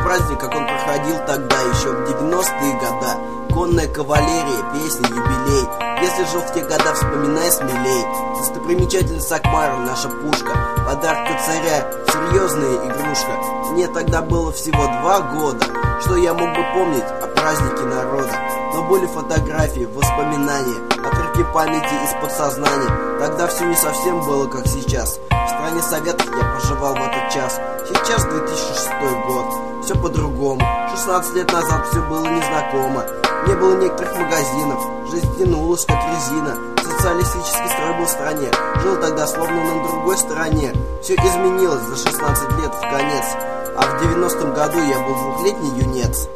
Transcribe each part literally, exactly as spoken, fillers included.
праздник, как он проходил тогда, еще в девяностые года. Конная кавалерия, песни, юбилей. Если жил в те года, вспоминай смелей. Достопримечательность Сакмару, наша пушка. Подарка царя, серьезная игрушка. Мне тогда было всего два года. Что я мог бы помнить о празднике народа? Но были фотографии, воспоминания, отрывки памяти из подсознания. Тогда все не совсем было, как сейчас. В стране советов я проживал в этот час. Сейчас две тысячи шестой год, все по-другому. шестнадцать лет назад все было незнакомо. Не было некоторых магазинов, жизнь тянулась как резина. Социалистический строй был в стране. Жил тогда словно на другой стороне. Все изменилось за шестнадцать лет в конец. А в девяностом году я был двухлетний юнец.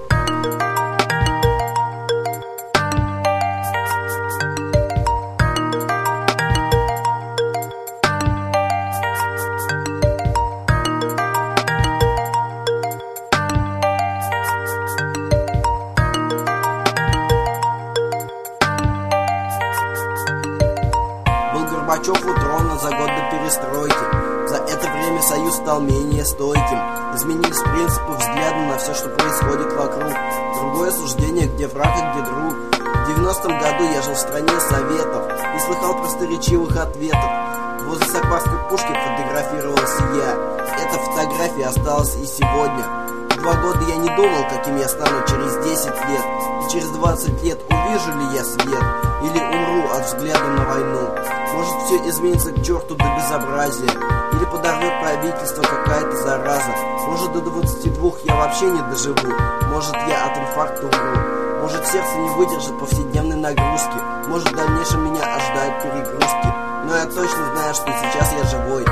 Горбачев у трона за год до перестройки. За это время союз стал менее стойким. Изменились принципы взгляда на все, что происходит вокруг. Другое суждение, где враг и где друг. В девяностом году я жил в стране советов, не слыхал просторечивых ответов. Возле Сакмарской пушки фотографировался я. Эта фотография осталась и сегодня. В два года я не думал, каким я стану через десять лет. И через двадцать лет увижу ли я свет, или умру от взгляда на войну. Может, все изменится к черту до безобразия, или подорвет правительство какая-то зараза. Может, до двадцати двух я вообще не доживу. Может, я от инфаркта умру. Может, сердце не выдержит повседневной нагрузки. Может, в дальнейшем меня ожидают перегрузки. Но я точно знаю, что сейчас я живой.